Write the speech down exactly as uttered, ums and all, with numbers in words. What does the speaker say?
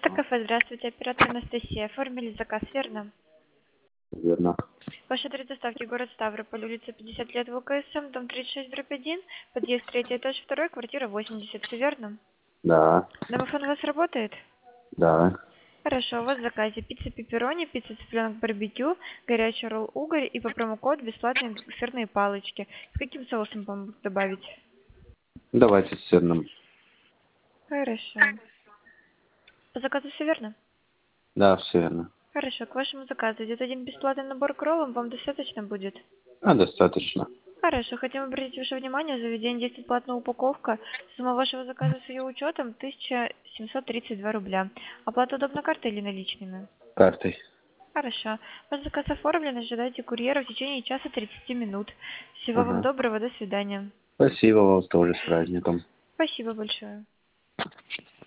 Кафе, здравствуйте, оператор Анастасия. Оформили заказ, верно? Верно. Ваш адрес доставки город Ставрополь, улица пятьдесят лет ВКСМ, дом тридцать шесть дробь один, подъезд третий этаж второй, квартира восемьдесят, все верно? Да. Домофон у вас работает? Да. Хорошо, у вас в заказе пицца пепперони, пицца цыпленок барбекю, горячий ролл угорь и по промокод бесплатные сырные палочки. С каким соусом вам добавить? Давайте с сырным. Хорошо. По заказу все верно? Да, все верно. Хорошо, к вашему заказу идет один бесплатный набор к роллам, вам достаточно будет? А, достаточно. Хорошо, хотим обратить ваше внимание, в заведении действует платная упаковка. Сумма вашего заказа с ее учетом тысяча семьсот тридцать два рубля. Оплата удобно картой или наличными? Картой. Хорошо. Ваш заказ оформлен, ожидайте курьера в течение часа тридцати минут. Всего вам Ага. доброго, до свидания. Спасибо вам тоже с праздником. Спасибо большое.